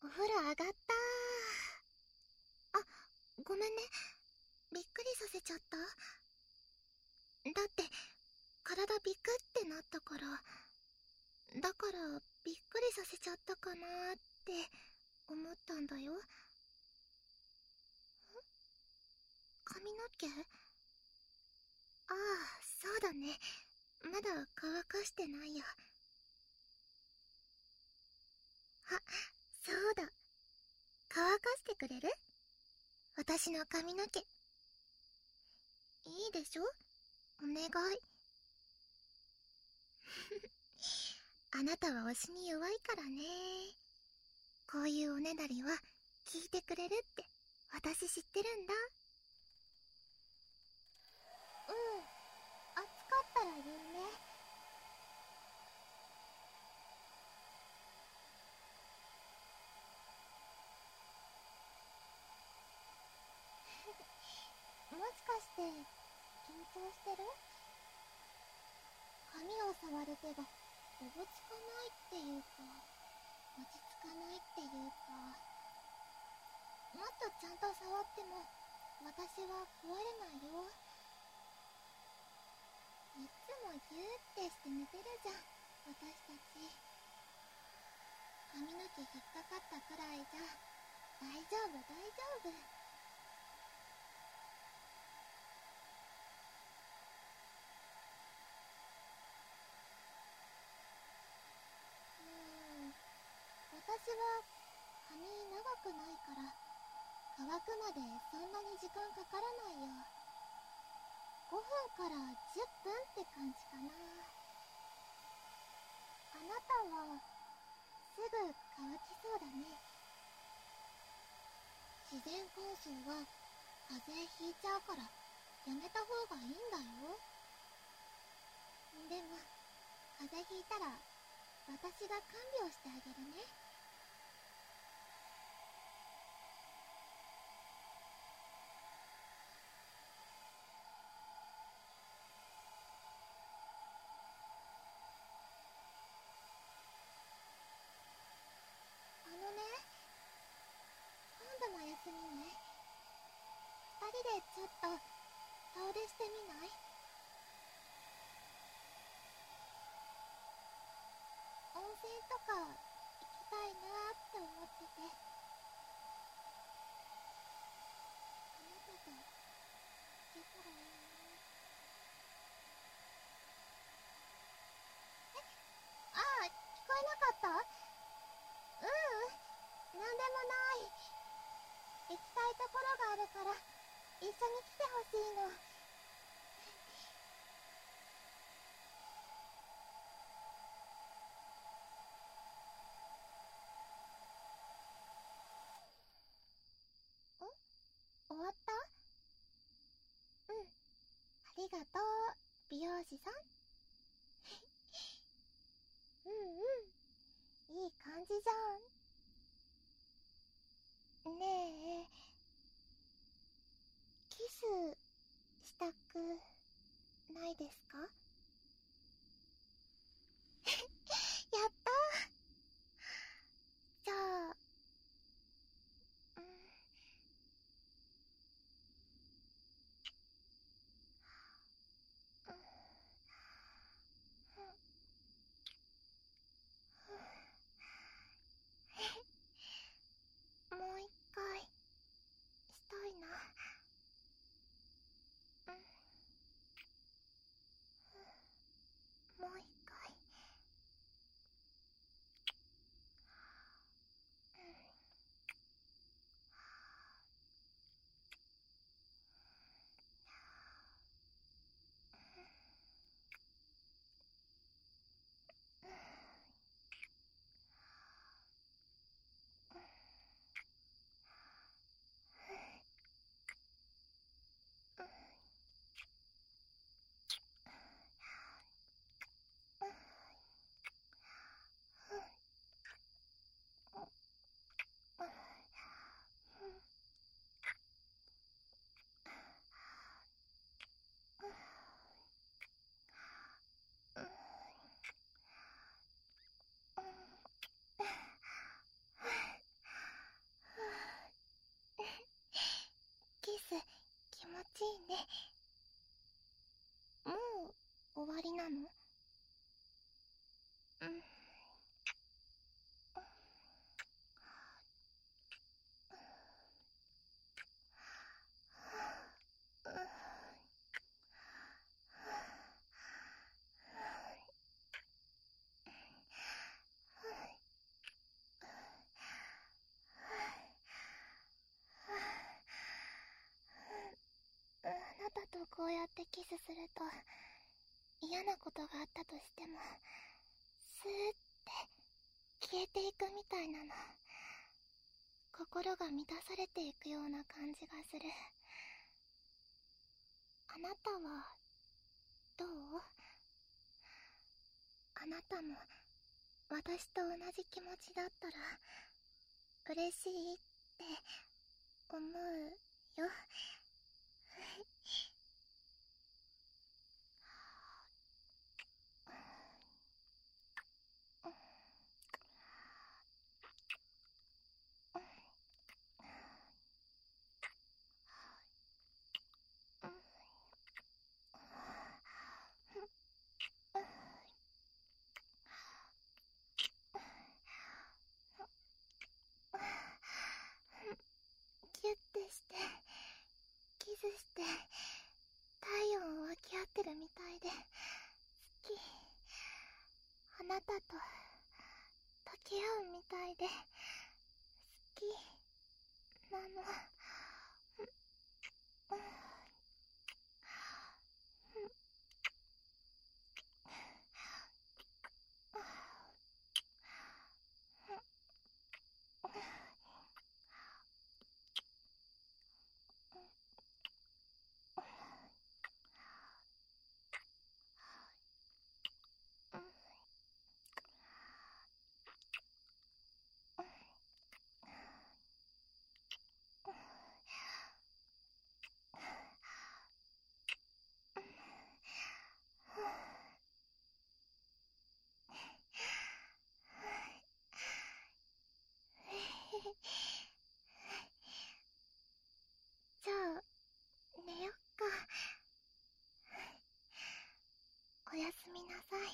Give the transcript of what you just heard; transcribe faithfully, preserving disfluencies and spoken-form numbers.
お風呂上がったー。あ、ごめんね。びっくりさせちゃった。だって体ビクってなったから。だからびっくりさせちゃったかなーって思ったんだよ。ん？髪の毛？ああ、そうだね。まだ乾かしてないや。あ、そうだ。乾かしてくれる？私の髪の毛。いいでしょ？お願い。あなたは推しに弱いからね。こういうおねだりは聞いてくれるって私知ってるんだ。うん、暑かったら言うね。もしかして緊張してる？髪を触る手がおぼつかないっていうか、落ち着かないっていうか、もっとちゃんと触っても私は壊れないよ。いつもギューってして寝てるじゃん、私たち。髪の毛引っかかったくらいじゃ大丈夫大丈夫。うーん、私は髪長くないから乾くまでそんなに時間かからないよ。ごふんからじゅっぷんって感じかな。あなたはすぐ乾きそうだね。自然乾燥は風邪ひいちゃうからやめた方がいいんだよ。でも風邪ひいたら私が看病してあげるね。あのね、今度の休みね、二人でちょっと遠出してみない？温泉とか行きたいなーって思ってて。あなたと行けたらいいな。ああ、聞こえなかった？ううん、なんでもない。行きたいところがあるから一緒に来てほしいの。ん？終わった？うん、ありがとう、美容師さん。うんうん、いい感じじゃん。ねえ、キスしたくないですか？やったー。じゃあ、うん、うん、もう一回したいな。うん、 すると、嫌なことがあったとしてもスーって消えていくみたいなの。心が満たされていくような感じがする。あなたはどう？あなたも私と同じ気持ちだったら嬉しいって思うよ。キュッてしてキスして体温を分け合ってるみたいで好き。あなたと溶け合うみたいで好きなの。じゃあ寝よっか。おやすみなさい。